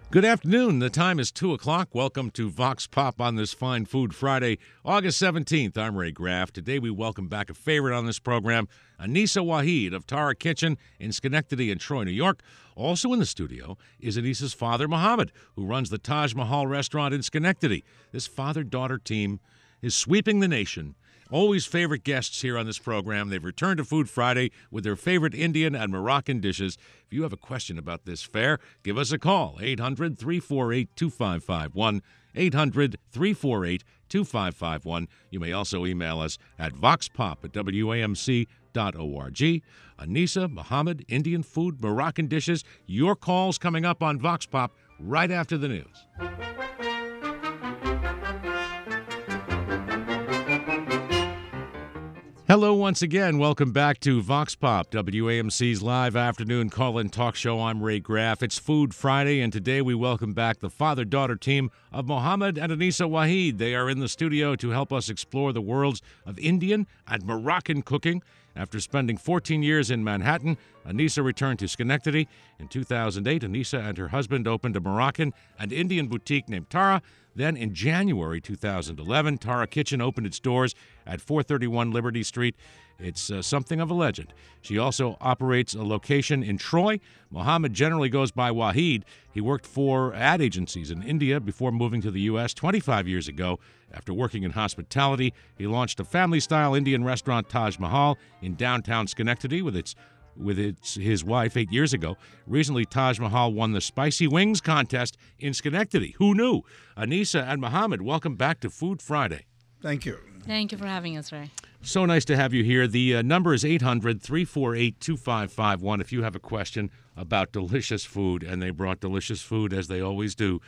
Good afternoon. The time is 2 o'clock. Welcome to Vox Pop on this fine Food Friday, August 17th. I'm Ray Graff. Today we welcome back a favorite on this program, Anisa Waheed of Tara Kitchen in Schenectady and Troy, New York. Also in the studio is Anisa's father, Mohammed, who runs the Taj Mahal restaurant in Schenectady. This father-daughter team is sweeping the nation. Always favorite guests here on this program. They've returned to Food Friday with their favorite Indian and Moroccan dishes. If you have a question about this fare, give us a call, 800-348-2551, 800-348-2551. You may also email us at voxpop@wamc.org. Anisa, Mohammed, Indian food, Moroccan dishes. Your calls coming up on Vox Pop right after the news. Hello once again. Welcome back to Vox Pop, WAMC's live afternoon call-in talk show. I'm Ray Graff. It's Food Friday, and today we welcome back the father-daughter team of Mohammed and Anisa Waheed. They are in the studio to help us explore the worlds of Indian and Moroccan cooking. After spending 14 years in Manhattan, Anisa returned to Schenectady. In 2008, Anisa and her husband opened a Moroccan and Indian boutique named Tara. Then in January 2011, Tara Kitchen opened its doors at 431 Liberty Street. It's something of a legend. She also operates a location in Troy. Mohammed generally goes by Waheed. He worked for ad agencies in India before moving to the U.S. 25 years ago. After working in hospitality, he launched a family-style Indian restaurant, Taj Mahal, in downtown Schenectady with his wife 8 years ago. Recently, Taj Mahal won the Spicy Wings contest in Schenectady. Who knew? Anisa and Mohammed, welcome back to Food Friday. Thank you. Thank you for having us, Ray. So nice to have you here. The number is 800-348-2551 if you have a question about delicious food, and they brought delicious food as they always do.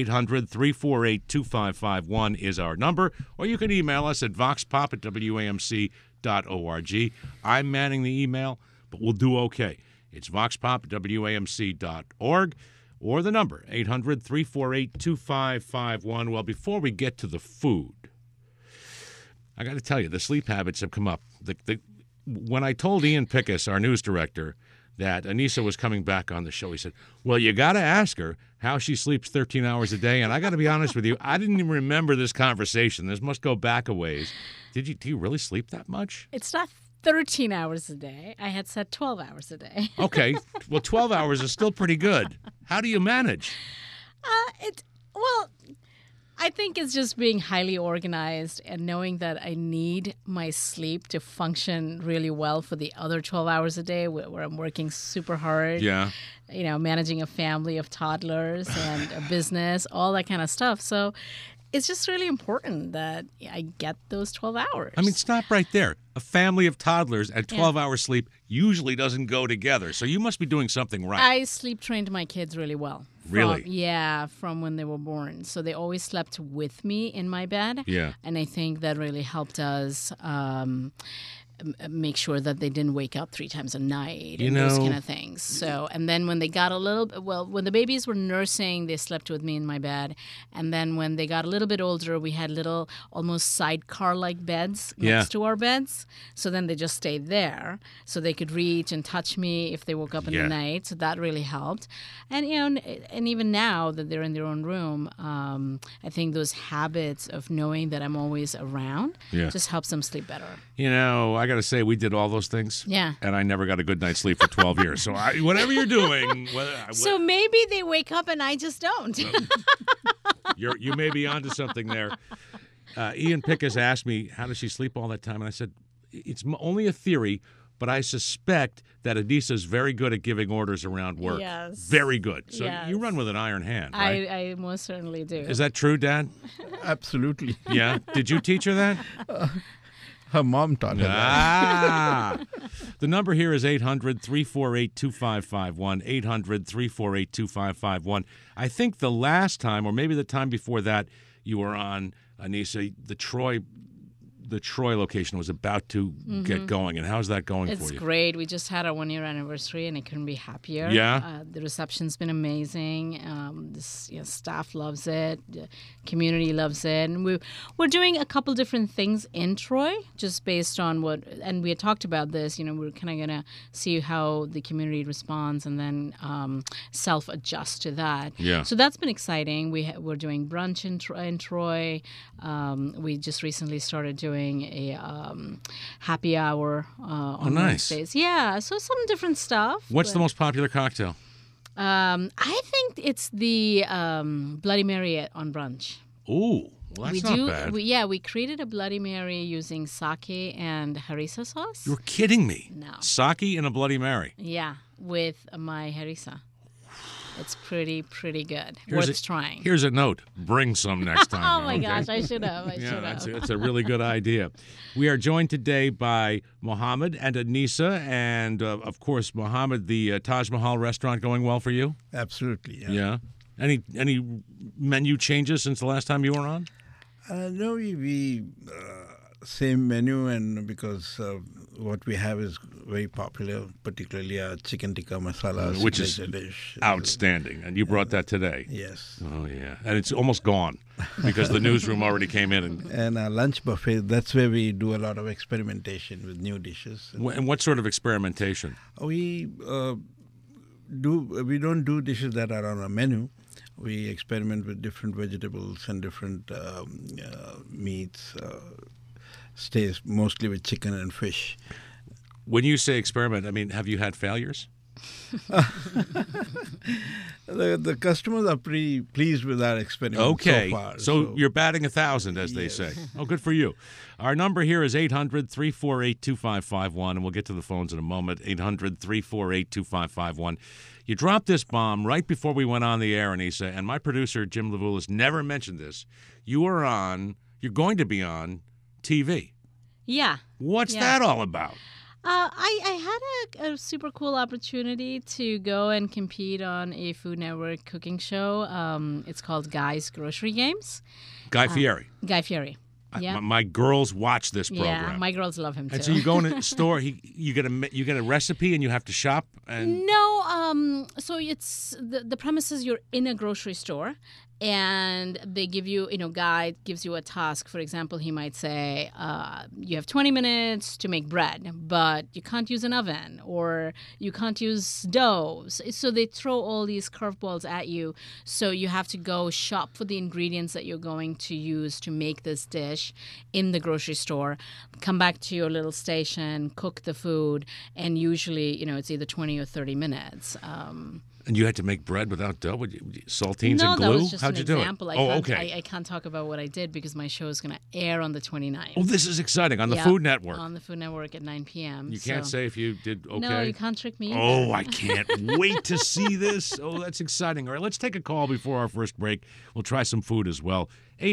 800-348-2551 is our number, or you can email us at voxpop@wamc.org. I'm manning the email, but we'll do okay. It's voxpop@wamc.org, or the number, 800-348-2551. Well, before we get to the food, I got to tell you, the sleep habits have come up. When I told Ian Pickus, our news director, that Anisa was coming back on the show, he said, well, you got to ask her how she sleeps 13 hours a day. And I got to be honest with you, I didn't even remember this conversation. This must go back a ways. Do you really sleep that much? It's not 13 hours a day. I had said 12 hours a day. Okay. Well, 12 hours is still pretty good. How do you manage? I think it's just being highly organized and knowing that I need my sleep to function really well for the other 12 hours a day where I'm working super hard. Yeah. You know, managing a family of toddlers and a business, all that kind of stuff. So it's just really important that I get those 12 hours. I mean, stop right there. A family of toddlers and 12-hour sleep usually doesn't go together. So you must be doing something right. I sleep trained my kids really well. Really? From when they were born. So they always slept with me in my bed. Yeah. And I think that really helped us make sure that they didn't wake up 3 times a night and those kind of things. So, and then when they got when the babies were nursing, they slept with me in my bed. And then when they got a little bit older, we had little almost sidecar-like beds next to our beds. So then they just stayed there so they could reach and touch me if they woke up in the night. So that really helped. And, and even now that they're in their own room, I think those habits of knowing that I'm always around just helps them sleep better. I got to say, we did all those things. Yeah. And I never got a good night's sleep for 12 years. So whatever you're doing. So maybe they wake up and I just don't. You may be onto something there. Ian Pickus asked me, how does she sleep all that time? And I said, it's only a theory, but I suspect that Anisa's very good at giving orders around work. Yes. Very good. So you run with an iron hand, right? I most certainly do. Is that true, Dad? Absolutely. Yeah? Did you teach her that? Her mom taught her that. The number here is 800-348-2551, 800-348-2551. I think the last time, or maybe the time before that, you were on, Anisa, the Troy the Troy location was about to get going, and how's that going for It's you? great. We just had our 1-year anniversary, and I couldn't be happier. Yeah? The reception's been amazing. Staff loves it. The community loves it. And we're doing a couple different things in Troy, just based on what, and we had talked about this, we're kind of going to see how the community responds and then self-adjust to that. Yeah. So that's been exciting. We're doing brunch in Troy. We just recently started doing a happy hour on nice. Wednesdays. Yeah, so some different stuff. What's the most popular cocktail? I think it's the Bloody Mary on brunch. Ooh, well, that's not bad. We created a Bloody Mary using sake and harissa sauce. You're kidding me. No. Sake and a Bloody Mary. Yeah, with my harissa. It's pretty good. Worth trying. Here's a note. Bring some next time. Oh, my gosh, I should have. That's a really good idea. We are joined today by Mohammed and Anisa, and, of course, Mohammed, the Taj Mahal restaurant going well for you? Absolutely. Yeah. Any menu changes since the last time you were on? No, we same menu, and because what we have is very popular, particularly our chicken tikka masala, which is dish. Outstanding. And you brought that today. Yes. Oh, yeah. And it's almost gone because the newsroom already came in. And our lunch buffet, that's where we do a lot of experimentation with new dishes. And what sort of experimentation? We don't do dishes that are on our menu. We experiment with different vegetables and different meats. Stays mostly with chicken and fish. When you say experiment, I mean, have you had failures? The customers are pretty pleased with our experiment okay. so far. So you're batting 1,000, as they say. Oh, good for you. Our number here is 800-348-2551, and we'll get to the phones in a moment, 800-348-2551. You dropped this bomb right before we went on the air, Anisa, and my producer, Jim Levulis, never mentioned this. You're going to be on TV. Yeah. What's that all about? I had a super cool opportunity to go and compete on a Food Network cooking show. It's called Guy's Grocery Games. Guy Fieri. Guy Fieri. Yeah. My girls watch this program. Yeah, my girls love him too. And so you go in a store, you get a recipe, and you have to shop. And no, so it's the premise is you're in a grocery store, and they give you, guide gives you a task. For example, he might say, you have 20 minutes to make bread, but you can't use an oven, or you can't use dough. So they throw all these curveballs at you. So you have to go shop for the ingredients that you're going to use to make this dish in the grocery store, come back to your little station, cook the food, and usually, it's either 20 or 30 minutes. And you had to make bread without dough? Saltines no, and glue? That was just How'd an you do example. it? I can't talk about what I did because my show is going to air on the 29th. Oh, this is exciting. On the Food Network. On the Food Network at 9 p.m. You can't say if you did okay? No, you can't trick me either. Oh, I can't wait to see this. Oh, that's exciting. All right, let's take a call before our first break. We'll try some food as well.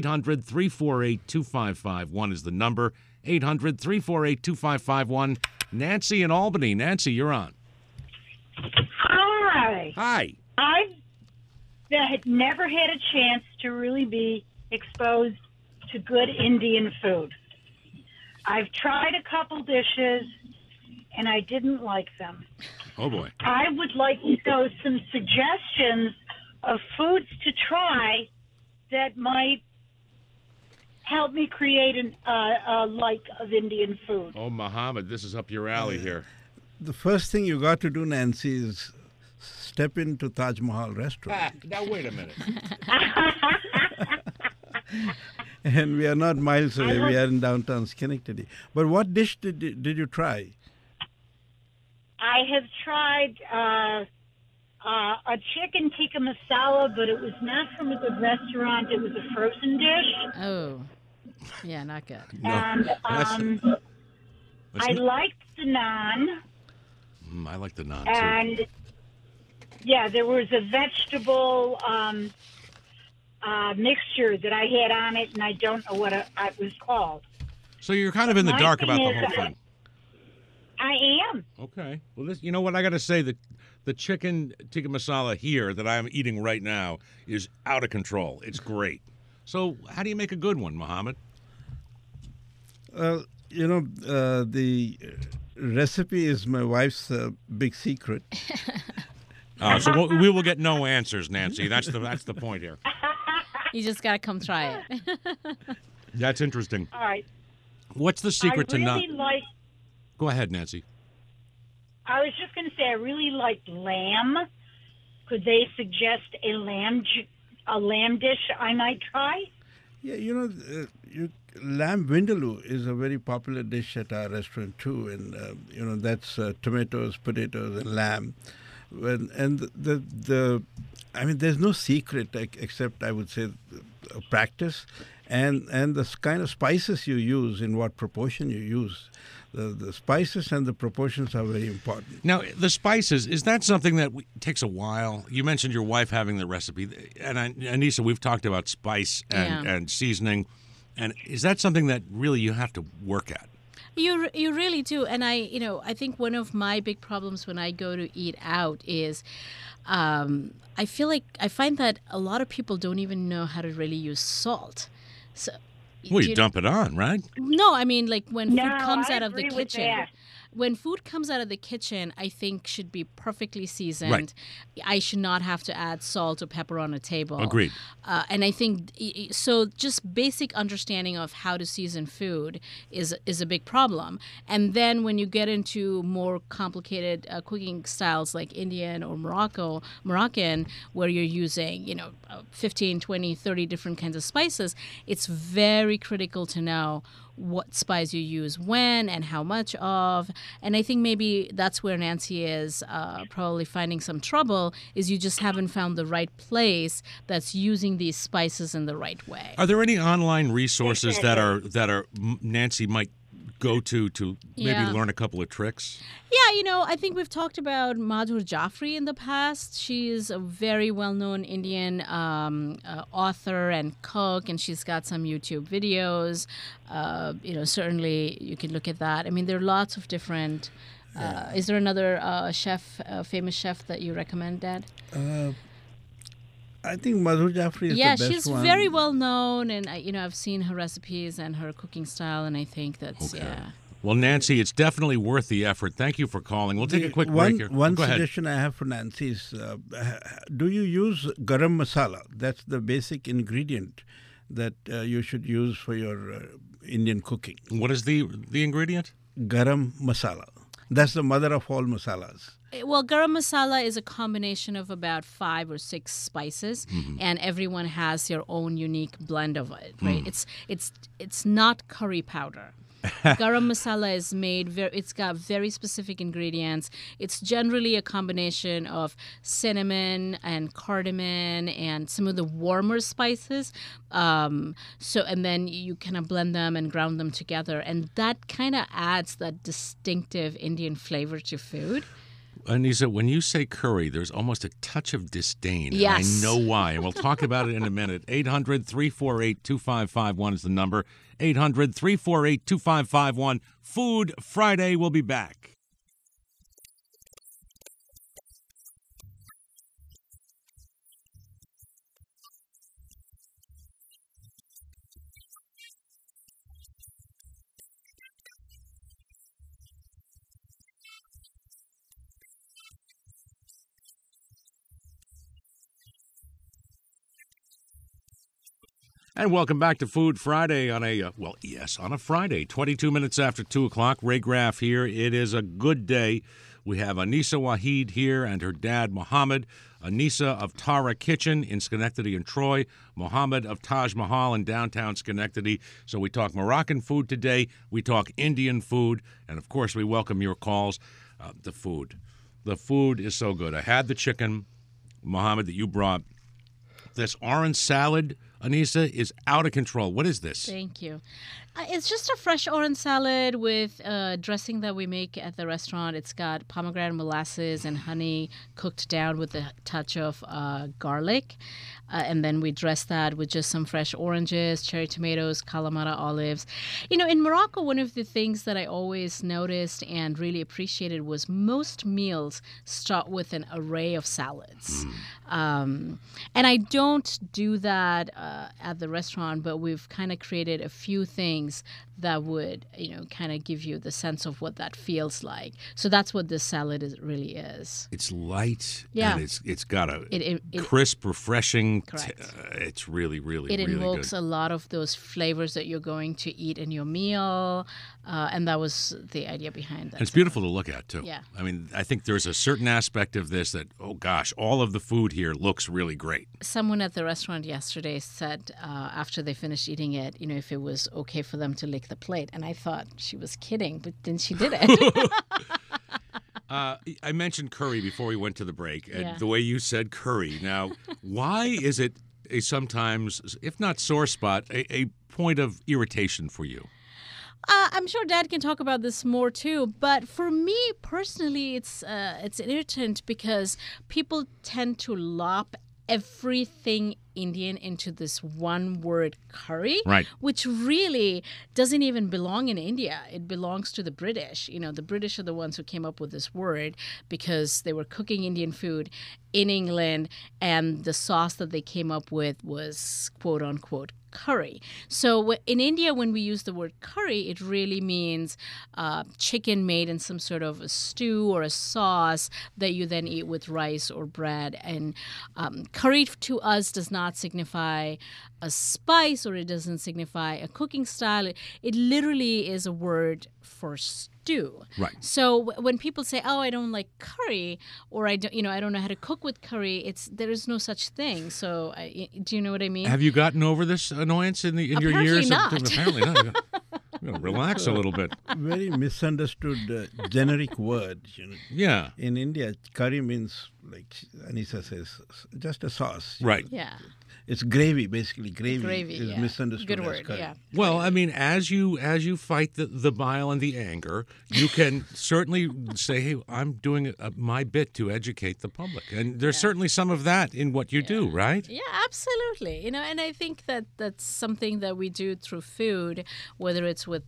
800-348-2551 is the number. 800-348-2551. Nancy in Albany. Nancy, you're on. Hi. Hi. I had never had a chance to really be exposed to good Indian food. I've tried a couple dishes, and I didn't like them. Oh, boy. I would like to know some suggestions of foods to try that might help me create a like of Indian food. Oh, Mohammed, this is up your alley here. The first thing you got to do, Nancy, is step into Taj Mahal restaurant. Now, wait a minute. And we are not miles away. We are in downtown Schenectady. But what dish did you try? I have tried a chicken tikka masala, but it was not from a good restaurant. It was a frozen dish. Oh, yeah, not good. No, And I liked the naan. I like the naan, too. And, yeah, there was a vegetable mixture that I had on it, and I don't know what it was called. So you're kind of in the dark about the whole thing. I am. Okay. Well, you know what? I got to say that the chicken tikka masala here that I'm eating right now is out of control. It's great. So how do you make a good one, Mohammed? Well, the recipe is my wife's big secret. So we will get no answers, Nancy. That's the point here. You just got to come try it. That's interesting. All right. What's the secret to not? Go ahead, Nancy. I was just going to say I really like lamb. Could they suggest a lamb dish I might try? Yeah, lamb vindaloo is a very popular dish at our restaurant too, and that's tomatoes, potatoes, and lamb. There's no secret except I would say practice, and the kind of spices you use, in what proportion you use. The spices and the proportions are very important. Now, the spices, is that something that takes a while? You mentioned your wife having the recipe. And Anissa, we've talked about spice and seasoning. And is that something that really you have to work at? You really do. And I think one of my big problems when I go to eat out is I find that a lot of people don't even know how to really use salt. So well, you dump it on, right? No, I mean, like when food comes out of the agree with kitchen. that. When food comes out of the kitchen, I think should be perfectly seasoned. Right. I should not have to add salt or pepper on a table. Agreed. And I think so. Just basic understanding of how to season food is a big problem. And then when you get into more complicated cooking styles like Indian or Moroccan, where you're using 15, 20, 30 different kinds of spices, it's very critical to know what spice you use when and how much of. And I think maybe that's where Nancy is probably finding some trouble, is you just haven't found the right place that's using these spices in the right way. Are there any online resources that are Nancy might go to maybe learn a couple of tricks? Yeah, I think we've talked about Madhur Jaffrey in the past. She is a very well-known Indian author and cook, and she's got some YouTube videos. Certainly you can look at that. I mean, there are lots of different... is there another famous chef that you recommend, Dad? I think Madhur Jaffrey is the best one. Yeah, she's very well known, and I've seen her recipes and her cooking style, and I think that's Well, Nancy, it's definitely worth the effort. Thank you for calling. We'll take a quick break here. One suggestion I have for Nancy is, do you use garam masala? That's the basic ingredient that you should use for your Indian cooking. What is the ingredient? Garam masala. That's the mother of all masalas. Well, garam masala is a combination of about 5 or 6 spices, and everyone has their own unique blend of it. Right? It's not curry powder. Garam masala is made it's got very specific ingredients. It's generally a combination of cinnamon and cardamom and some of the warmer spices. And then you kind of blend them and ground them together, and that kind of adds that distinctive Indian flavor to food. Anissa, when you say curry, there's almost a touch of disdain. Yes. And I know why. And we'll talk about it in a minute. 800-348-2551 is the number. 800-348-2551. Food Friday. We'll be back. And welcome back to Food Friday on a Friday, 22 minutes after 2 o'clock. Ray Graff here. It is a good day. We have Anissa Waheed here and her dad, Mohammed. Anissa of Tara Kitchen in Schenectady and Troy. Mohammed of Taj Mahal in downtown Schenectady. So we talk Moroccan food today. We talk Indian food. And, of course, we welcome your calls. The food. The food is so good. I had the chicken, Mohammed, that you brought. This orange salad, Anissa, is out of control. What is this? Thank you. It's just a fresh orange salad with dressing that we make at the restaurant. It's got pomegranate molasses and honey cooked down with a touch of garlic. And then we dress that with just some fresh oranges, cherry tomatoes, Kalamata olives. In Morocco, one of the things that I always noticed and really appreciated was most meals start with an array of salads. And I don't do that at the restaurant, but we've kind of created a few things that would, kind of give you the sense of what that feels like. So that's what this salad really is. It's light. Yeah. And it's got a crisp, refreshing. Correct. It's really, really, it really invokes good. a lot of those flavors that you're going to eat in your meal, and that was the idea behind that. And it's beautiful to look at, too. Yeah. I mean, I think there's a certain aspect of this that, oh, gosh, all of the food here looks really great. Someone at the restaurant yesterday said after they finished eating it, if it was okay for them to lick the plate. And I thought she was kidding, but then she did it. I mentioned curry before we went to the break, and Yeah. the way you said curry. Now, why is it a sometimes, if not sore spot, a point of irritation for you? I'm sure Dad can talk about this more too, but for me personally, it's an irritant because people tend to lop everything Indian into this one word curry, Right. which really doesn't even belong in India. It belongs to the British. The British are the ones who came up with this word because they were cooking Indian food in England, and the sauce that they came up with was quote unquote curry. So in India, when we use the word curry, it really means chicken made in some sort of a stew or a sauce that you then eat with rice or bread. And curry to us does not signify a spice, or it doesn't signify a cooking style. It literally is a word for stew. Right. So when people say, "Oh, I don't like curry," or I don't know how to cook with curry, there is no such thing. So do you know what I mean? Have you gotten over this annoyance in your Apparently years? not. Apparently not. You gotta relax a little bit. Very misunderstood generic word. Yeah. In India, curry means, like Anisa says, just a sauce. Right. Yeah. It's gravy, basically. Gravy is yeah. misunderstood Good as word, curry. yeah. Well, I mean, as you fight the bile and the anger, you can certainly say, "Hey, I'm doing my bit to educate the public," and there's certainly some of that in what you do, right? Yeah, absolutely. And I think that that's something that we do through food, whether it's with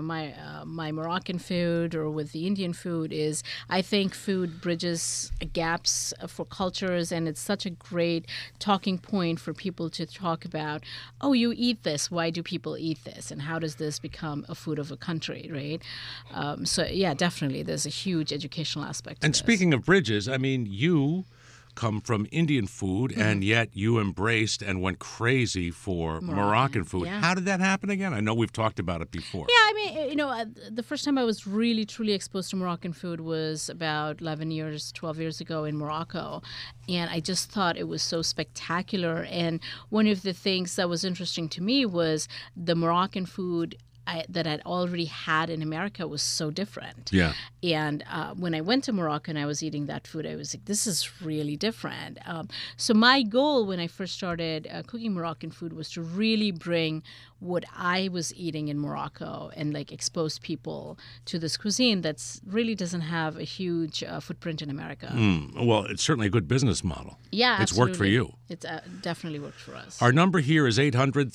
my Moroccan food or with the Indian food. Is I think food bridges gaps for cultures, and it's such a great talking point for people to talk about. Oh, you eat this. Why do people eat this? And how does this become a food of a country? Right. So yeah, definitely, there's a huge educational aspect to And this. speaking of bridges, I mean, you come from Indian food, and yet you embraced and went crazy for Moroccan food. yeah. How did that happen again? I know we've talked about it before. Yeah, I mean, the first time I was really, truly exposed to Moroccan food was about 12 years ago in Morocco. And I just thought it was so spectacular. And one of the things that was interesting to me was the Moroccan food that I'd already had in America was so different. Yeah. And when I went to Morocco and I was eating that food, I was like, this is really different. So my goal when I first started cooking Moroccan food was to really bring what I was eating in Morocco and expose people to this cuisine that's really doesn't have a huge footprint in America. Well, it's certainly a good business model. Yeah, It's worked for you. It's definitely worked for us. Our number here is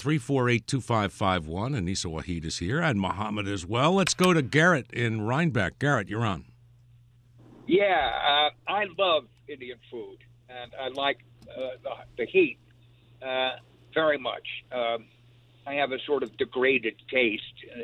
800-348-2551. Anisa Waheed is here, and Mohammed as well. Let's go to Garrett in Rhinebeck. Garrett, you're on. Yeah, I love Indian food, and I like the heat very much. I have a sort of degraded taste.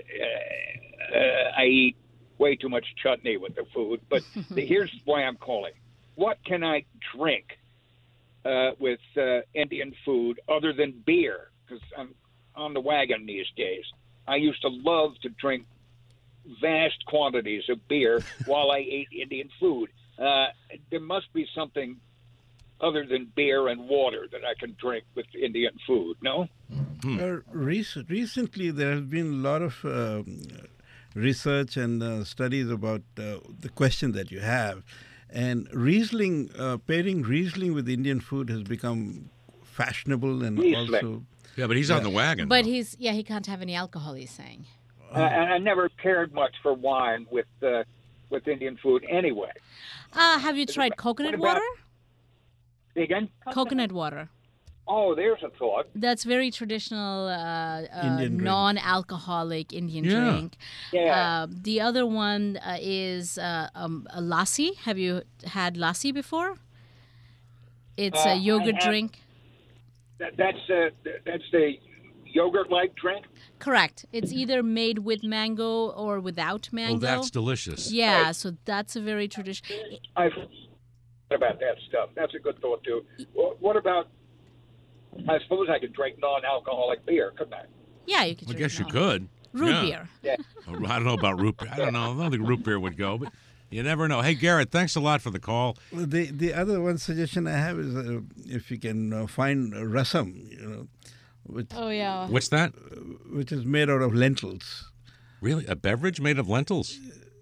I eat way too much chutney with the food, but here's why I'm calling. What can I drink with Indian food other than beer? Because I'm on the wagon these days. I used to love to drink vast quantities of beer while I ate Indian food. There must be something other than beer and water that I can drink with Indian food, no? Recently, there has been a lot of research and studies about the question that you have. And Riesling, pairing Riesling with Indian food has become fashionable and Riesling. also... Yeah, but he's on the wagon. But though. he can't have any alcohol, he's saying. And I never cared much for wine with Indian food anyway. Have you tried coconut what about- water? Say again? Coconut water. Oh, there's a thought. That's very traditional Indian drink. non-alcoholic Indian Yeah. drink. Yeah. The other one is a lassi. Have you had lassi before? It's a I yogurt have. drink. That's the yogurt-like drink. Correct. It's either made with mango or without mango. Oh, that's delicious. Yeah, Right. so that's a very traditional. I've heard about that stuff. That's a good thought too. What about? I suppose I could drink non-alcoholic beer, couldn't I? Yeah, you could. I drink guess you it all. could. Root Yeah. beer. Yeah. Oh, I don't know about root beer. I don't think root beer would go, but you never know. Hey, Garrett, thanks a lot for the call. Well, the other one suggestion I have is if you can find rasam, which Oh yeah. What's that? which is made out of lentils. Really? A beverage made of lentils?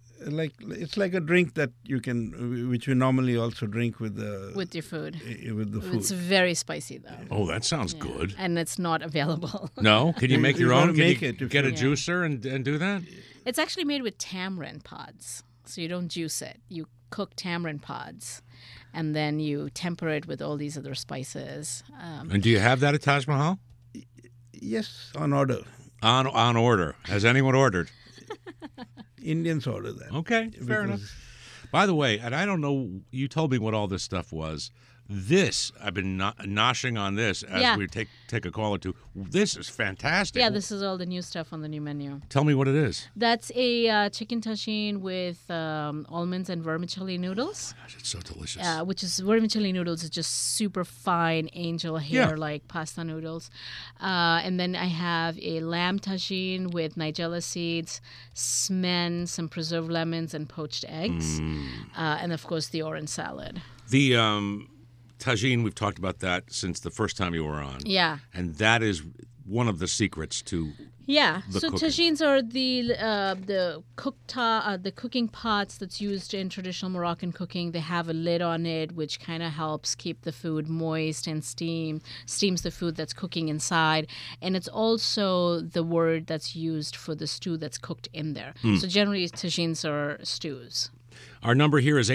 It's like a drink that you can, which we normally also drink with the With your food. with the food. It's very spicy though. Oh, that sounds good. And it's not available. No? Can you make your You own? gotta Can make you it if get a you- juicer and do that? It's actually made with tamarind pods. So you don't juice it. You cook tamarind pods and then you temper it with all these other spices. And do you have that at Taj Mahal? Yes, on order. On order. Has anyone ordered? Indians order that. Okay, fair enough. because- By the way, and I don't know, you told me what all this stuff was. This, I've been noshing on this as Yeah. we take a call or two. This is fantastic. Yeah, this is all the new stuff on the new menu. Tell me what it is. That's a chicken tagine with almonds and vermicelli noodles, Gosh, it's so delicious. which is vermicelli noodles is just super fine angel hair like pasta noodles. And then I have a lamb tagine with nigella seeds, smen, some preserved lemons, and poached eggs. And of course the orange salad. The tagine, we've talked about that since the first time you were on. Yeah. And that is one of the secrets to Yeah, the so cooking. tagines are the cooking pots that's used in traditional Moroccan cooking. They have a lid on it, which kind of helps keep the food moist and steams the food that's cooking inside. And it's also the word that's used for the stew that's cooked in there. So generally, tagines are stews. Our number here is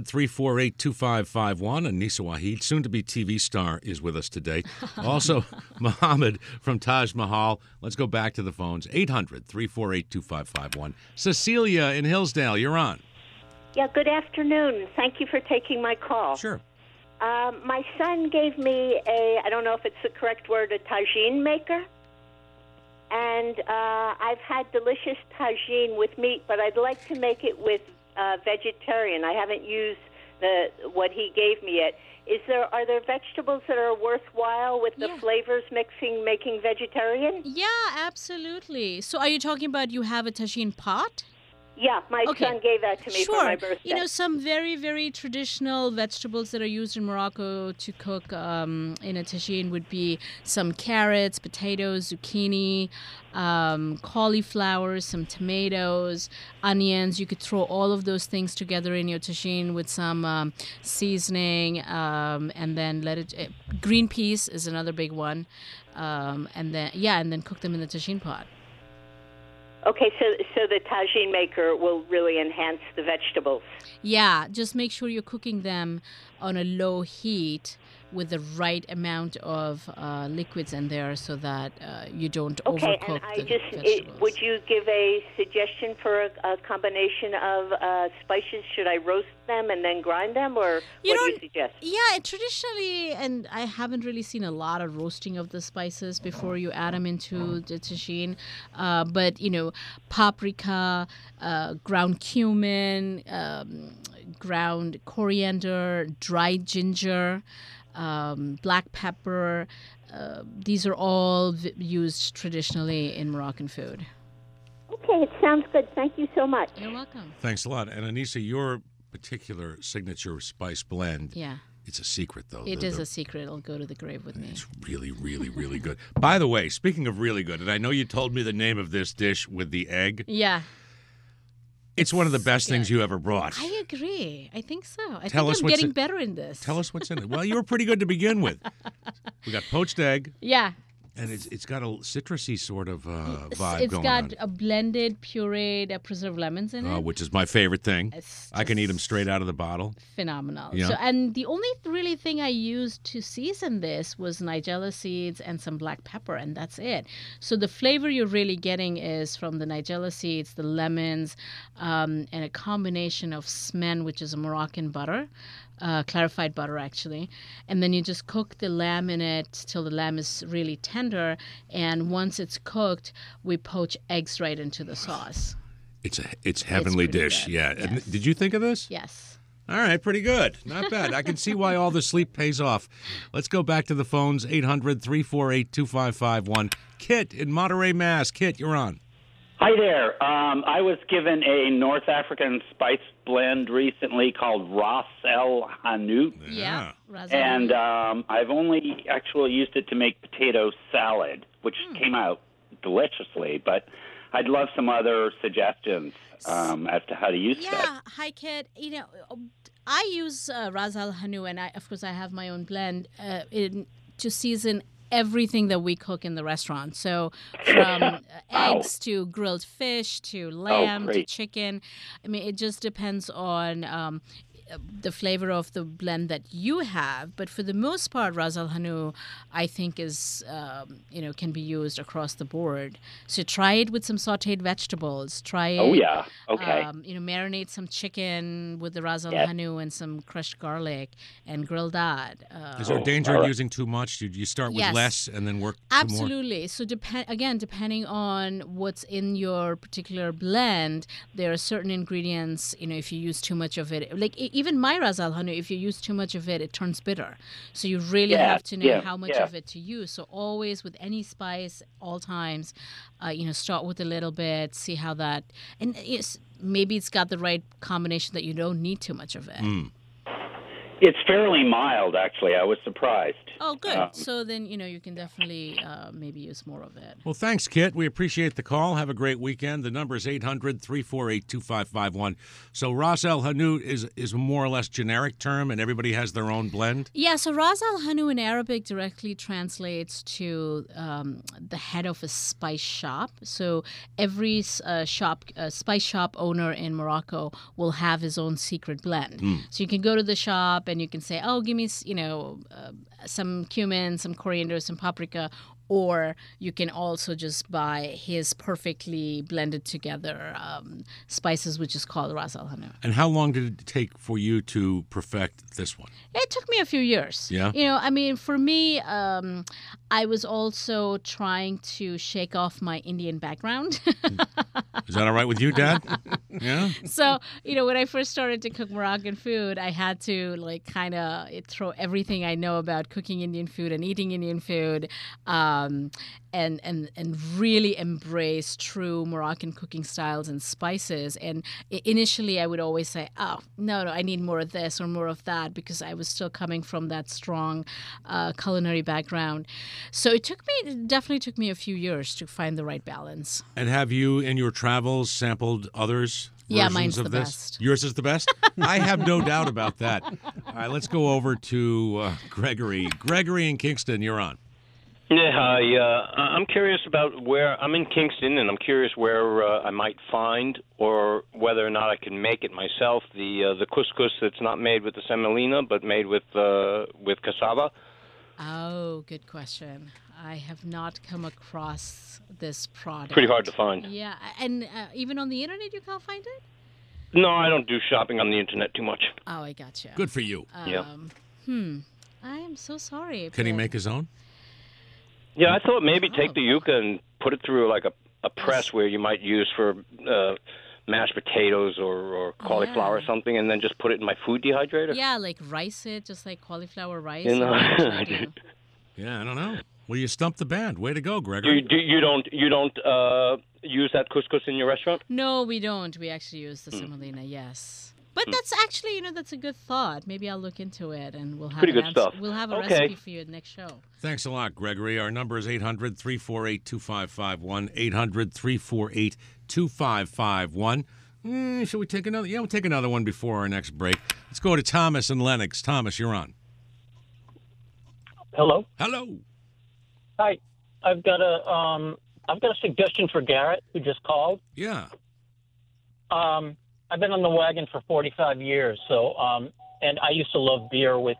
800-348-2551. Anissa Wahid, soon-to-be TV star, is with us today. Also, Mohammed from Taj Mahal. Let's go back to the phones. 800-348-2551. Cecilia in Hillsdale, you're on. Yeah, good afternoon. Thank you for taking my call. Sure. My son gave me I don't know if it's the correct word, a tagine maker. And I've had delicious tagine with meat, but I'd like to make it with vegetarian. I haven't used what he gave me yet. Are there vegetables that are worthwhile with the flavors making vegetarian? Yeah, absolutely. So are you talking about you have a tagine pot? Yeah, my son gave that to me for my birthday. You know, some very, very traditional vegetables that are used in Morocco to cook in a tagine would be some carrots, potatoes, zucchini, cauliflower, some tomatoes, onions. You could throw all of those things together in your tagine with some seasoning, and then let it. Green peas is another big one, and then cook them in the tagine pot. Okay, so the tagine maker will really enhance the vegetables. Yeah, just make sure you're cooking them on a low heat with the right amount of liquids in there so that you don't overcook the vegetables. Would you give a suggestion for a combination of spices? Should I roast them and then grind them, or what do you suggest? Yeah, traditionally, and I haven't really seen a lot of roasting of the spices before you add them into the tagine. But, paprika, ground cumin, ground coriander, dried ginger, black pepper. These are all used traditionally in Moroccan food. Okay, it sounds good. Thank you so much. You're welcome. Thanks a lot. And Anissa, your particular signature spice blend, Yeah. it's a secret, though. It is a secret. It'll go to the grave with me. It's really, really, really good. By the way, speaking of really good, and I know you told me the name of this dish with the egg. Yeah. It's one of the best things you ever brought. I agree. I think so. I Tell us think I'm what's getting in- better in this. Tell us what's in it. Well, you were pretty good to begin with. We got poached egg, Yeah. and it's got a citrusy sort of vibe It's going got on. a blended, pureed, preserved lemons in it. Which is my favorite thing. It's I can eat them just straight out of the bottle. Phenomenal. Yeah. So, and the only really thing I used to season this was nigella seeds and some black pepper, and that's it. So the flavor you're really getting is from the nigella seeds, the lemons, and a combination of smen, which is a Moroccan butter, clarified butter actually, and then you just cook the lamb in it till the lamb is really tender. And once it's cooked, we poach eggs right into the sauce. It's heavenly dish. Good. Yeah. Yes. And did you think of this? Yes. All right, pretty good. Not bad. I can see why all the sleep pays off. Let's go back to the phones, 800-348-2551. Kit in Monterey, Mass. Kit, you're on. Hi there. I was given a North African spice blend recently called Ras El Hanout. Yeah. And I've only actually used it to make potato salad, which came out deliciously, but I'd love some other suggestions as to how to use that. Yeah, hi, Kit. I use Ras El Hanout, and of course I have my own blend to season everything that we cook in the restaurant. So from eggs to grilled fish to lamb to chicken. I mean, it just depends on the flavor of the blend that you have. But for the most part, Ras El Hanout, I think, is, can be used across the board. So try it with some sautéed vegetables. Try it. Oh, yeah. Okay. Marinate some chicken with the Ras El Hanout and some crushed garlic and grill that. Is there a danger in using too much? Do you start with less and then work to more? Absolutely. So depending on what's in your particular blend, there are certain ingredients, if you use too much of it, like even my Ras El Hanout, if you use too much of it, it turns bitter. So you really have to know how much of it to use. So always with any spice, all times, start with a little bit, see how that, and maybe it's got the right combination that you don't need too much of it. It's fairly mild, actually. I was surprised. Oh, good. So then, you can definitely maybe use more of it. Well, thanks, Kit. We appreciate the call. Have a great weekend. The number is 800-348-2551. So Ras El Hanout is a more or less generic term, and everybody has their own blend? Yeah, so Ras El Hanout in Arabic directly translates to the head of a spice shop. So every spice shop owner in Morocco will have his own secret blend. So you can go to the shop and you can say, oh, give me, some cumin, some coriander, some paprika, or you can also just buy his perfectly blended together spices, which is called Ras El Hanout. And how long did it take for you to perfect this one? It took me a few years. Yeah? For me, I was also trying to shake off my Indian background. Is that all right with you, Dad? Yeah? So, when I first started to cook Moroccan food, I had to kind of throw everything I know about cooking Indian food and eating Indian food, and really embrace true Moroccan cooking styles and spices. And initially, I would always say, "Oh, no, I need more of this or more of that," because I was still coming from that strong culinary background. So it definitely took me a few years to find the right balance. And have you, in your travels, sampled others? Yeah, mine's of the this? best. Yours is the best? I have no doubt about that. All right, let's go over to Gregory. Gregory in Kingston, you're on. Yeah, hi. I'm curious about where I'm in Kingston, and I'm curious where I might find, or whether or not I can make it myself. The couscous that's not made with the semolina, but made with cassava. Oh, good question. I have not come across this product. Pretty hard to find. Yeah, and even on the internet, you can't find it. No, I don't do shopping on the internet too much. Oh, I gotcha. Good for you. Yeah. I am so sorry. Can he make his own? Yeah, I thought maybe take the yuca and put it through like a press where you might use for mashed potatoes or cauliflower or something, and then just put it in my food dehydrator. Yeah, like rice it, just like cauliflower rice. You know? Yeah, I don't know. Well, you stumped the band. Way to go, Gregory. You don't use that couscous in your restaurant? No, we don't. We actually use the semolina. Yes. But that's actually, that's a good thought. Maybe I'll look into it, and we'll have pretty good stuff. We'll have a recipe for you at the next show. Thanks a lot, Gregory. Our number is 800-348-2551. 800-348-2551. Should we take another? Yeah, we'll take another one before our next break. Let's go to Thomas in Lenox. Thomas, you're on. Hello. Hello. Hi. I've got a suggestion for Garrett, who just called. Yeah. I've been on the wagon for 45 years, so and I used to love beer with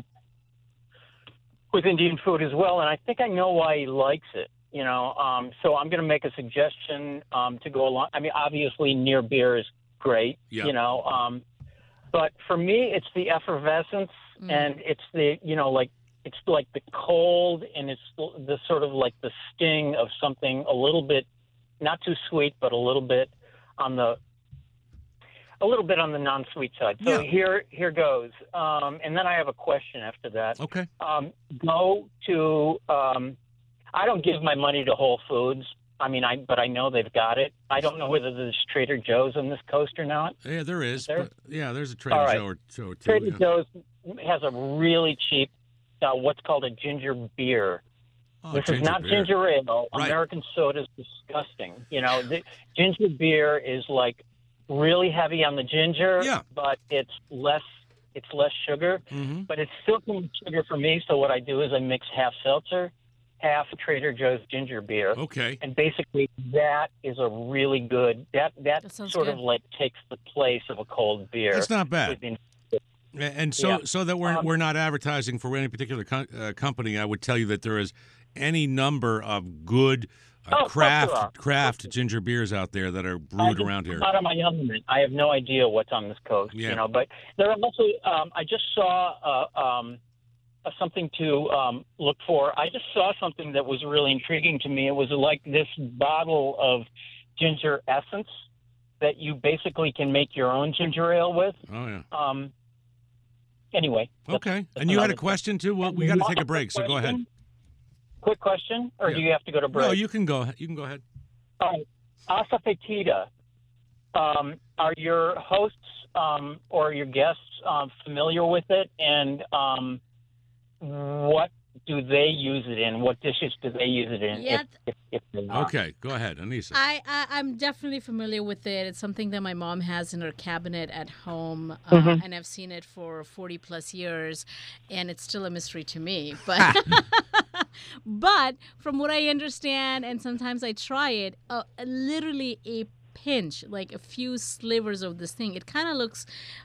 Indian food as well, and I think I know why he likes it. So I'm going to make a suggestion to go along. I mean, obviously, near beer is great. Yeah. But for me, it's the effervescence, and it's the it's like the cold, and it's the sort of like the sting of something a little bit not too sweet, but a little bit on the non-sweet side. So here goes. And then I have a question after that. Okay. Go to. I don't give my money to Whole Foods. I mean, but I know they've got it. I don't know whether there's Trader Joe's on this coast or not. Yeah, there is. There? But, there's a Trader Joe or two. Trader Joe's has a really cheap, what's called a ginger beer. Oh, this is not beer. ginger ale. Right. American soda is disgusting. The ginger beer is like really heavy on the ginger, but it's less sugar. Mm-hmm. But it's still too much sugar for me. So what I do is I mix half seltzer, half Trader Joe's ginger beer. Okay. And basically that is a really good, that sort of like takes the place of a cold beer. It's not bad. And so that we're not advertising for any particular company, I would tell you that there is any number of good craft ginger beers out there that are brewed around here. Out of my element. I have no idea what's on this coast, but there are also, I just saw something to look for. I just saw something that was really intriguing to me. It was like this bottle of ginger essence that you basically can make your own ginger ale with. Oh, yeah. Anyway. Okay. And you had a question, too? Well, we got to take a break, so go ahead. Quick question, or do you have to go to break? No, you can go. You can go ahead. All right. Asafetida. Are your hosts or your guests familiar with it? And what do they use it in? What dishes do they use it in? Yeah. If they're not? Okay, go ahead, Anissa. I'm definitely familiar with it. It's something that my mom has in her cabinet at home, and I've seen it for 40 plus years, and it's still a mystery to me. But but from what I understand, and sometimes I try it, literally a pinch, like a few slivers of this thing. It kind of looks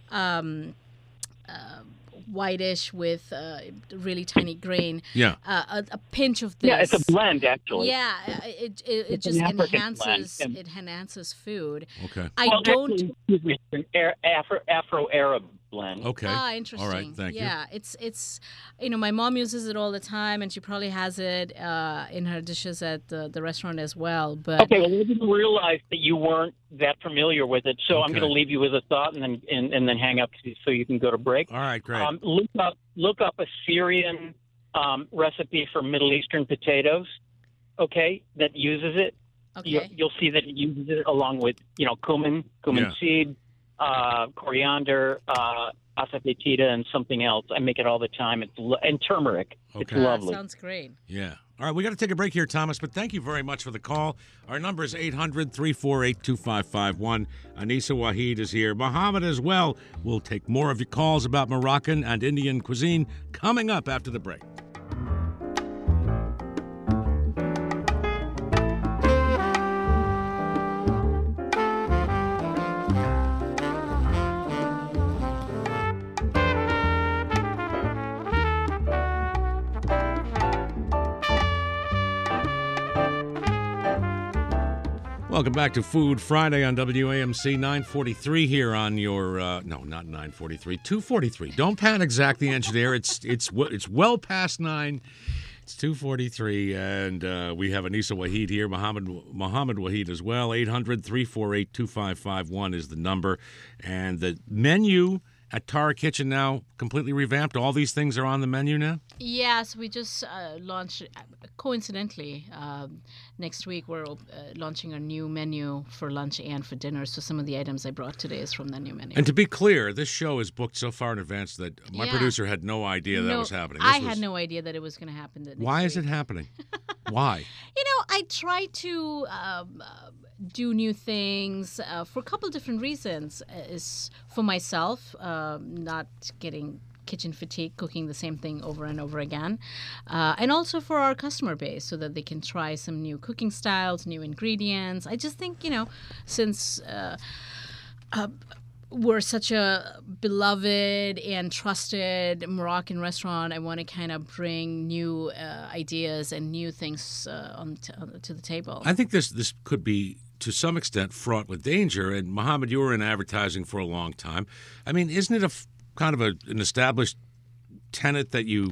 whitish with really tiny grain. Yeah. A pinch of this. Yeah, it's a blend, actually. Yeah, it just enhances food. Okay. Actually, excuse me, it's an Afro-Arab blend. Okay. Interesting. All right, thank you. Yeah, it's my mom uses it all the time, and she probably has it in her dishes at the restaurant as well. But okay, well, I didn't realize that you weren't that familiar with it, so I'm going to leave you with a thought and then hang up so you can go to break. All right, great. Look up a Syrian recipe for Middle Eastern potatoes, okay, that uses it. Okay. You'll see that it uses it along with, cumin seed, coriander, asafoetida, and something else. I make it all the time. And turmeric. Okay. It's lovely. Sounds great. Yeah. All right, we got to take a break here, Thomas, but thank you very much for the call. Our number is 800-348-2551. Anissa Waheed is here. Mohammed as well. We'll take more of your calls about Moroccan and Indian cuisine coming up after the break. Welcome back to Food Friday on WAMC 943 here on your no, not 943, 243. Don't panic, Zach the engineer. It's well past 9. It's 2:43, and we have Anissa Waheed here, Mohammed Waheed as well. 800-348-2551 is the number, and the menu at Tara Kitchen now completely revamped. All these things are on the menu now? Yes, we just launched, coincidentally, next week we're launching our new menu for lunch and for dinner. So some of the items I brought today is from the new menu. And to be clear, this show is booked so far in advance that my producer had no idea that was happening. I had no idea that it was going to happen. Why is it happening? Why? I try to do new things for a couple different reasons. Is for myself, not getting kitchen fatigue, cooking the same thing over and over again, and also for our customer base so that they can try some new cooking styles, new ingredients. I just think, since we're such a beloved and trusted Moroccan restaurant, I want to kind of bring new ideas and new things to the table. I think this could be to some extent fraught with danger. And Mohammed, you were in advertising for a long time. I mean, isn't it kind of an established tenet that you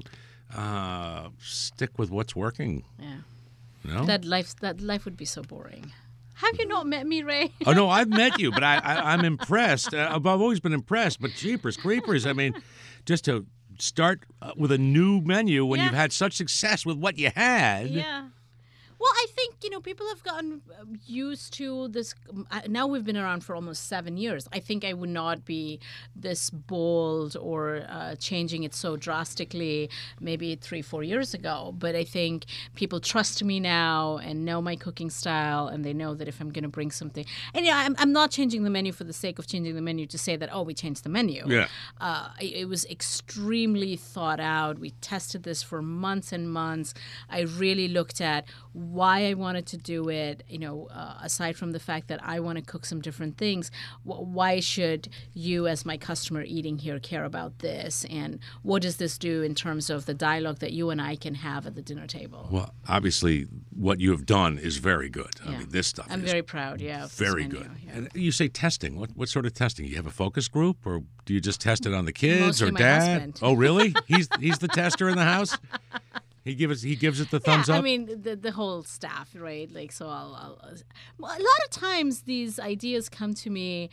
stick with what's working? Yeah. No? That life would be so boring. Have you not met me, Ray? Oh, no, I've met you, but I'm impressed. I've always been impressed, but jeepers creepers. I mean, just to start with a new menu when you've had such success with what you had. Yeah. Well, I think, people have gotten used to this. Now we've been around for almost 7 years. I think I would not be this bold or changing it so drastically maybe 3-4 years ago. But I think people trust me now and know my cooking style, and they know that if I'm going to bring something. And I'm not changing the menu for the sake of changing the menu to say that, we changed the menu. Yeah. It was extremely thought out. We tested this for months and months. I really looked at why I wanted to do it, aside from the fact that I want to cook some different things, why should you as my customer eating here care about this? And what does this do in terms of the dialogue that you and I can have at the dinner table? Well, obviously, what you have done is very good. Yeah. I mean, this stuff I'm is very proud, of very this menu, good. yeah. And you say testing. What sort of testing? You have a focus group, or do you just test it on the kids Mostly or my dad? husband. Oh, really? He's the tester in the house? He gives it the thumbs up? I mean, the whole staff, right? Like, so I'll a lot of times these ideas come to me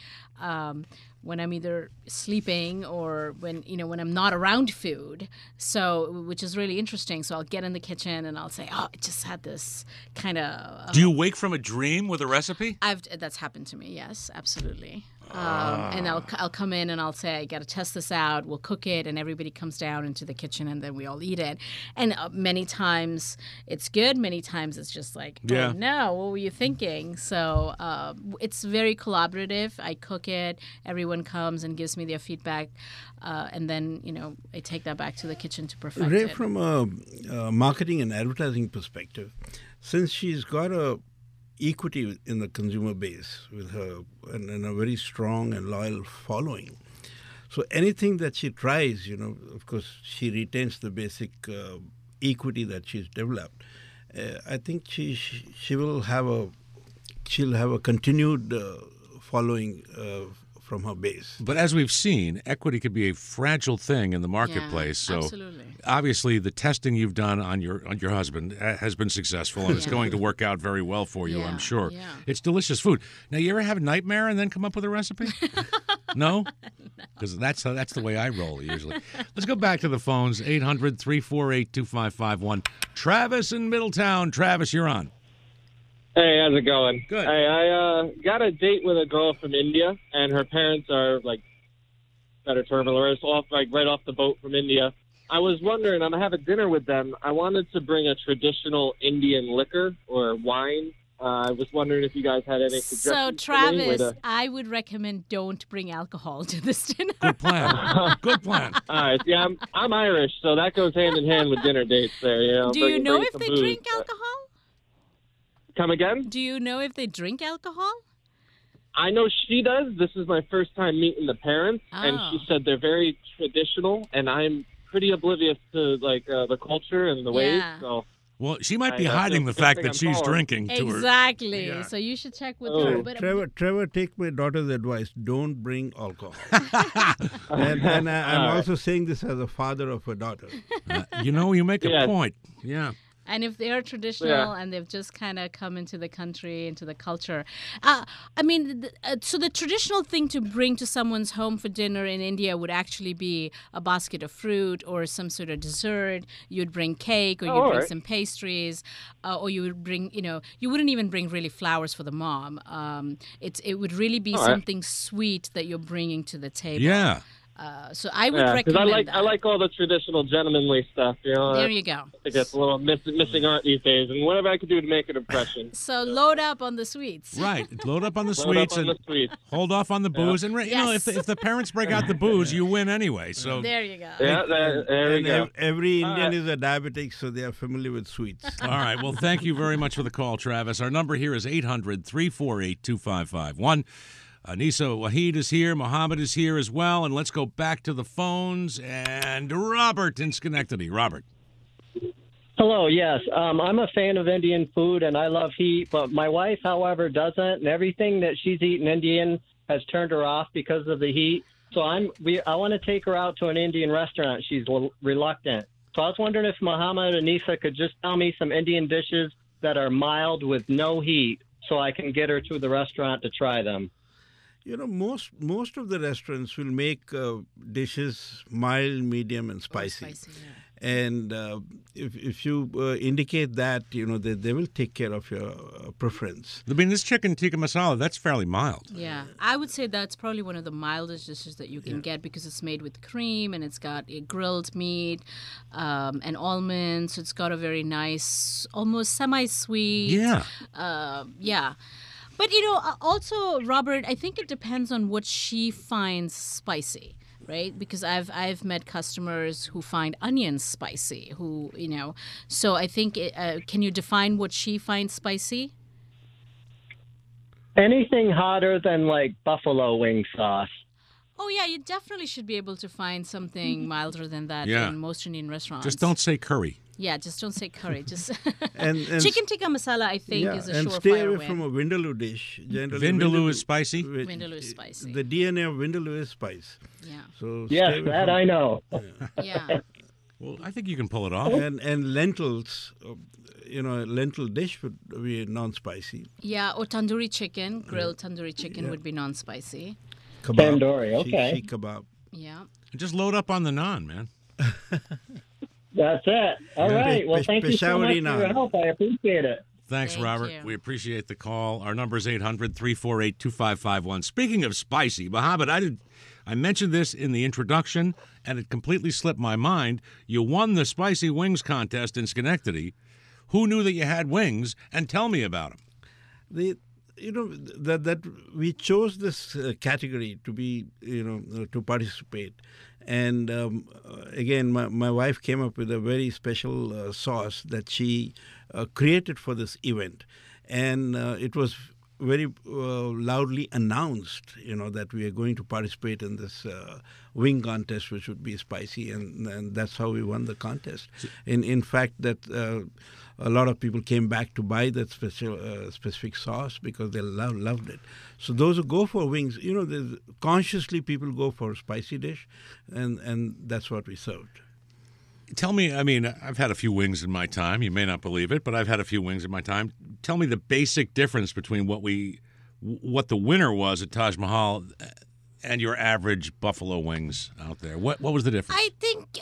when I'm either sleeping or when I'm not around food. So, which is really interesting. So I'll get in the kitchen and I'll say, I just had this kind of. Do you wake from a dream with a recipe? That's happened to me. Yes, absolutely. And I'll come in and I'll say, I got to test this out. We'll cook it, and everybody comes down into the kitchen, and then we all eat it. And many times it's good. Many times it's just like, oh no, what were you thinking? So it's very collaborative. I cook it. Everyone comes and gives me their feedback, and then I take that back to the kitchen to perfect Ray, it. from a marketing and advertising perspective, since she's got a equity in the consumer base with her and a very strong and loyal following. So anything that she tries, of course, she retains the basic equity that she's developed. I think she'll have a continued following from her base. But as we've seen, equity could be a fragile thing in the marketplace. Yeah, so absolutely. Obviously, the testing you've done on your husband has been successful, and it's going to work out very well for you, I'm sure. Yeah. It's delicious food. Now, you ever have a nightmare and then come up with a recipe? No? Because that's the way I roll usually. Let's go back to the phones, 800-348-2551. Travis in Middletown. Travis, you're on. Hey, how's it going? Good. Hey, I got a date with a girl from India, and her parents are, better term, right off the boat from India. I was wondering, I'm having dinner with them. I wanted to bring a traditional Indian liquor or wine. I was wondering if you guys had any suggestions. So, Travis, I would recommend don't bring alcohol to this dinner. Good plan. Good plan. All right. Yeah, I'm Irish, so that goes hand in hand with dinner dates there. Do you know if they drink alcohol? Come again? Do you know if they drink alcohol? I know she does. This is my first time meeting the parents, and she said they're very traditional, and I'm pretty oblivious to the culture and the ways. So, well, she might be hiding the fact that she's drinking to her. Exactly. Yeah. So you should check with her. But Trevor, take my daughter's advice. Don't bring alcohol. and I'm also saying this as a father of a daughter. You make a point. Yeah. And if they're traditional and they've just kind of come into the country, into the culture. So the traditional thing to bring to someone's home for dinner in India would actually be a basket of fruit or some sort of dessert. You'd bring cake, or you'd bring some pastries, or you would bring, you wouldn't even bring really flowers for the mom. It would really be something sweet that you're bringing to the table. Yeah. So I would recommend that. I like all the traditional gentlemanly stuff. There you go. I think that's a little missing art these days, and whatever I could do to make an impression. So load up on the sweets. Right, load up on the sweets and hold off on the booze. And if the parents break out the booze, you win anyway. So there you go. Yeah, there we go. Every Indian is a diabetic, so they are familiar with sweets. All right. Well, thank you very much for the call, Travis. Our number here is 800-348-2551. Anisa Waheed is here. Mohammed is here as well. And let's go back to the phones. And Robert in Schenectady. Robert. Hello, yes. I'm a fan of Indian food, and I love heat, but my wife, however, doesn't, and everything that she's eaten Indian has turned her off because of the heat. So I want to take her out to an Indian restaurant. She's reluctant. So I was wondering if Mohammed and Anisa could just tell me some Indian dishes that are mild with no heat so I can get her to the restaurant to try them. You know, most of the restaurants will make dishes mild, medium, and spicy. And if you indicate that, you know, they will take care of your preference. I mean, this chicken tikka masala, that's fairly mild. Yeah, I would say that's probably one of the mildest dishes that you can get because it's made with cream and it's got a grilled meat and almonds. So it's got a very nice, almost semi-sweet. Yeah. Yeah. But, you know, also, Robert, I think it depends on what she finds spicy. Right, because I've met customers who find onions spicy. Who, you know, so I think can you define what she finds spicy? Anything hotter than like buffalo wing sauce. Oh yeah, you definitely should be able to find something milder than that in most Indian restaurants. Just don't say curry. Yeah, just don't say curry. Just and chicken tikka masala, I think, is a surefire win. And stay away from a vindaloo dish. Generally, vindaloo is spicy? Vindaloo is spicy. The DNA of vindaloo is spice. Yeah. So yes, that I know. Yeah. Well, I think you can pull it off. And lentils, you know, a lentil dish would be non-spicy. Yeah, or tandoori chicken, grilled tandoori chicken would be non-spicy. Kebab. Tandoori, okay. Sheikh kebab. Yeah. Just load up on the naan, man. That's it. All right. Well, thank you so much for your help. I appreciate it. Thanks, Robert. We appreciate the call. Our number is 800-348-2551. Speaking of spicy, Mohammed, I mentioned this in the introduction, and it completely slipped my mind. You won the Spicy Wings contest in Schenectady. Who knew that you had wings? And tell me about them. You know, that we chose this category to be, you know, to participate. And again, my wife came up with a very special sauce that she created for this event. And it was very loudly announced, you know, that we are going to participate in this wing contest, which would be spicy. And that's how we won the contest. In fact, that a lot of people came back to buy that specific sauce because they loved it. So those who go for wings, you know, consciously people go for a spicy dish, and that's what we served. Tell me, I mean, I've had a few wings in my time. You may not believe it, but I've had a few wings in my time. Tell me the basic difference between what the winner was at Taj Mahal and your average buffalo wings out there. What was the difference? I think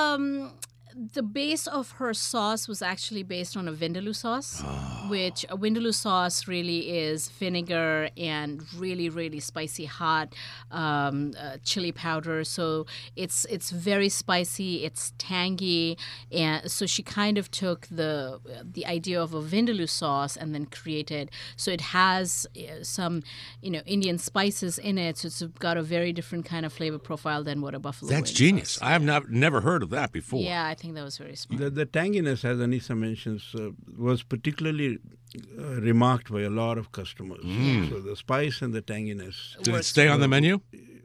the base of her sauce was actually based on a vindaloo sauce, which a vindaloo sauce really is vinegar and really, really spicy hot chili powder. So it's very spicy, it's tangy, and so she kind of took the idea of a vindaloo sauce and then created. So it has some, you know, Indian spices in it. So it's got a very different kind of flavor profile than what a buffalo. That's genius. I have never heard of that before. Yeah, I think that was very smart. The tanginess, as Anisa mentions, was particularly remarked by a lot of customers. So the spice and the tanginess. Did it stay on the menu?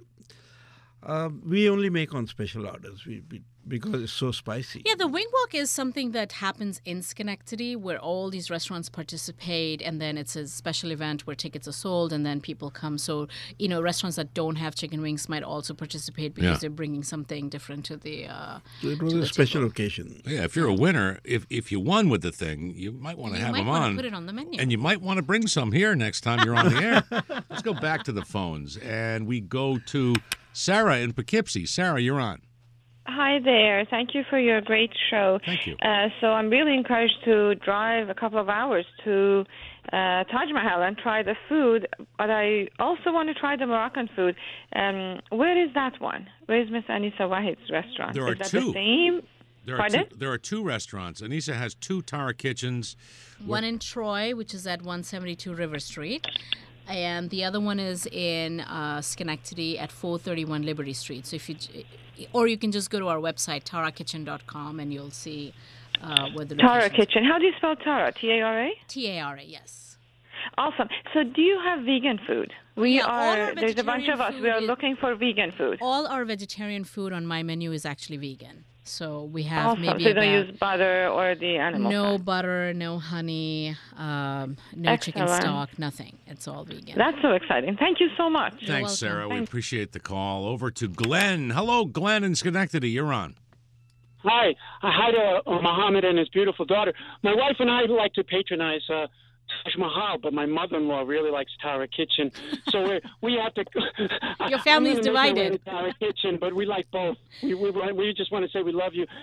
We only make on special orders because it's so spicy. Yeah, the Wing Walk is something that happens in Schenectady where all these restaurants participate, and then it's a special event where tickets are sold and then people come. So, you know, restaurants that don't have chicken wings might also participate because they're bringing something different to the it was a special occasion. Yeah, if you're a winner, if you won with the thing, you might want to have them on. Put it on the menu. And you might want to bring some here next time you're on the air. Let's go back to the phones, and we go to Sarah in Poughkeepsie. Sarah, you're on. Hi there. Thank you for your great show. Thank you. So I'm really encouraged to drive a couple of hours to Taj Mahal and try the food, but I also want to try the Moroccan food. Where is that one? Where is Miss Anisa Wahid's restaurant? There are is that two. The same? There are two restaurants. Anisa has two Tara Kitchens. One in Troy, which is at 172 River Street. And the other one is in Schenectady at 431 Liberty Street. So or you can just go to our website, tarakitchen.com, and you'll see where the Tara Kitchen. How do you spell Tara? T-A-R-A? T-A-R-A, yes. Awesome. So do you have vegan food? There's a bunch of us. We are looking for vegan food. All our vegetarian food on my menu is actually vegan. So we have awesome. maybe So you don't use butter or the animal no fat. butter, no honey, no chicken stock, nothing. It's all vegan. That's so exciting. Thank you so much. Thanks, Sarah. We appreciate the call. Over to Glenn. Hello, Glenn in Schenectady. You're on. Hi. Hi to Mohammed and his beautiful daughter. My wife and I like to patronize Taj Mahal, but my mother-in-law really likes Tara Kitchen. So we have to. Your family's divided. Tara Kitchen, but we like both. We just want to say we love you.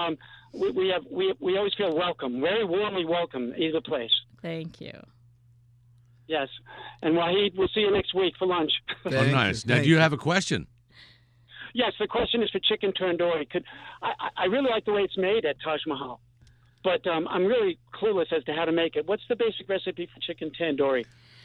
We always feel welcome, very warmly welcome, either place. Thank you. Yes, and Wahid, we'll see you next week for lunch. Oh, nice. Now, do you have a question? Yes, the question is for chicken tandoori. I really like the way it's made at Taj Mahal, but I'm really clueless as to how to make it. What's the basic recipe for chicken tandoori?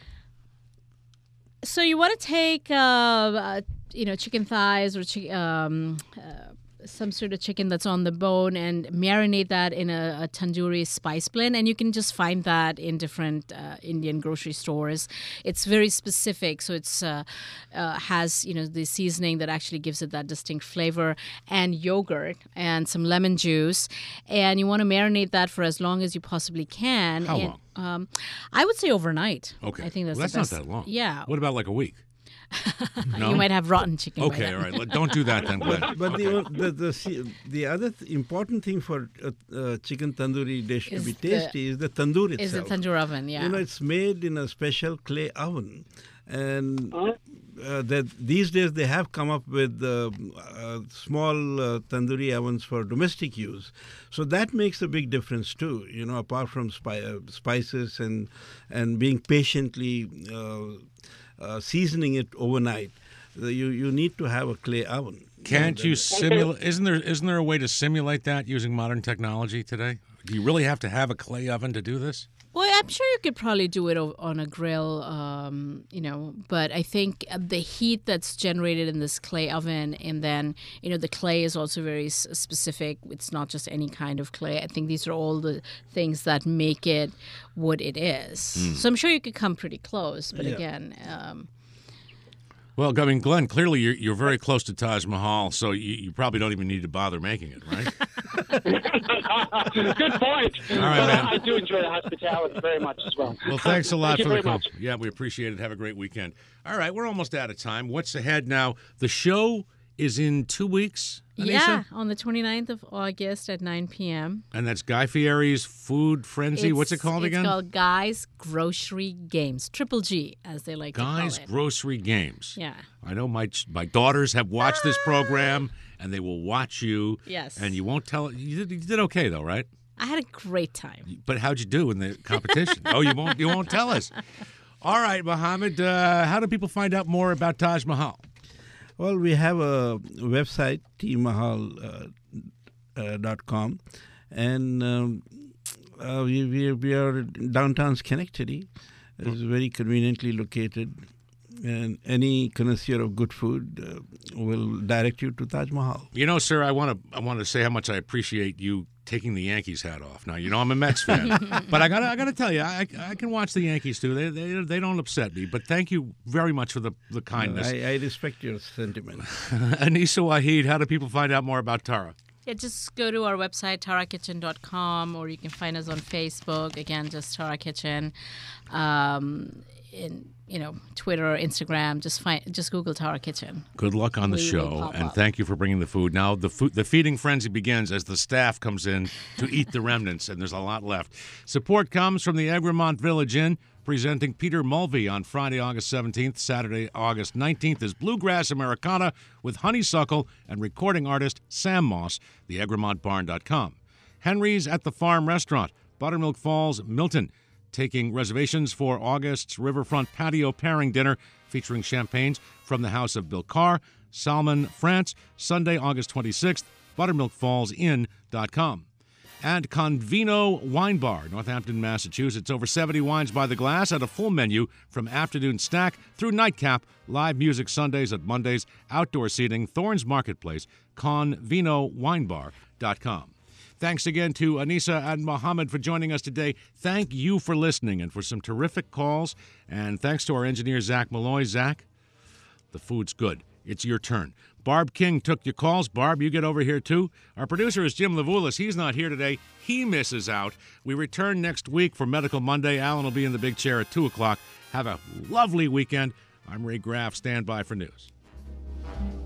So you want to take, chicken thighs or some sort of chicken that's on the bone and marinate that in a tandoori spice blend. And you can just find that in different Indian grocery stores. It's very specific. So it's has, the seasoning that actually gives it that distinct flavor, and yogurt and some lemon juice. And you want to marinate that for as long as you possibly can. How long? I would say overnight. Okay. I think that's that's the best. not that long. Yeah. What about like a week? No? You might have rotten chicken. Okay, all right. Don't do that then, Glenn. But the other important thing for chicken tandoori dish to be tasty is the tandoor itself. Is the tandoor oven, yeah. It's made in a special clay oven. And these days they have come up with small tandoori ovens for domestic use. So that makes a big difference too, apart from spices and being patiently seasoning it overnight. You need to have a clay oven. Can't you simulate? Isn't there a way to simulate that using modern technology today? Do you really have to have a clay oven to do this? Well, I'm sure you could probably do it on a grill, but I think the heat that's generated in this clay oven, and then, the clay is also very specific. It's not just any kind of clay. I think these are all the things that make it what it is. So I'm sure you could come pretty close, but again... Well, I mean, Glenn, clearly you're very close to Taj Mahal, so you probably don't even need to bother making it, right? Good point. All right, man. I do enjoy the hospitality very much as well. Well, thanks a lot Thank for you the call. much. Yeah, we appreciate it. Have a great weekend. All right, we're almost out of time. What's ahead now? The show is in 2 weeks, Anissa? Yeah, on the 29th of August at 9 p.m. And that's Guy Fieri's Food Frenzy. What's it called again? It's called Guy's Grocery Games. Triple G, as they like to call it. Guy's Grocery Games. Yeah. I know my daughters have watched this program, and they will watch you. Yes. And you won't tell. You did okay, though, right? I had a great time. But how'd you do in the competition? Oh, you won't tell us. All right, Mohammed, how do people find out more about Taj Mahal? Well, we have a website, tmahal.com, and we are downtown Schenectady. It's very conveniently located, and any connoisseur of good food will direct you to Taj Mahal. Sir, I want to say how much I appreciate you taking the Yankees hat off. Now, I'm a Mets fan, but I gotta tell you, I can watch the Yankees too. They don't upset me. But thank you very much for the kindness. I respect your sentiment. Anissa Wahid, how do people find out more about Tara? Yeah, just go to our website, tarakitchen.com, or you can find us on Facebook. Again, just Tara Kitchen. In Twitter or Instagram, just Google Tara Kitchen. Good luck on the show, and thank you for bringing the food. Now the feeding frenzy begins as the staff comes in to eat the remnants, and there's a lot left. Support comes from the Egremont Village Inn, presenting Peter Mulvey on Friday, August 17th. Saturday, August 19th is Bluegrass Americana with Honeysuckle and recording artist Sam Moss, theegremontbarn.com. Henry's at the Farm Restaurant, Buttermilk Falls, Milton, taking reservations for August's Riverfront Patio Pairing Dinner featuring champagnes from the House of Bill Carr, Salmon, France, Sunday, August 26th, buttermilkfallsinn.com. And Convino Wine Bar, Northampton, Massachusetts. Over 70 wines by the glass at a full menu from afternoon snack through nightcap. Live music Sundays at Mondays. Outdoor seating, Thorns Marketplace, convinowinebar.com. Thanks again to Anissa and Mohammed for joining us today. Thank you for listening and for some terrific calls. And thanks to our engineer, Zach Malloy. Zach, the food's good. It's your turn. Barb King took your calls. Barb, you get over here too. Our producer is Jim Levulis. He's not here today. He misses out. We return next week for Medical Monday. Alan will be in the big chair at 2 o'clock. Have a lovely weekend. I'm Ray Graff. Stand by for news.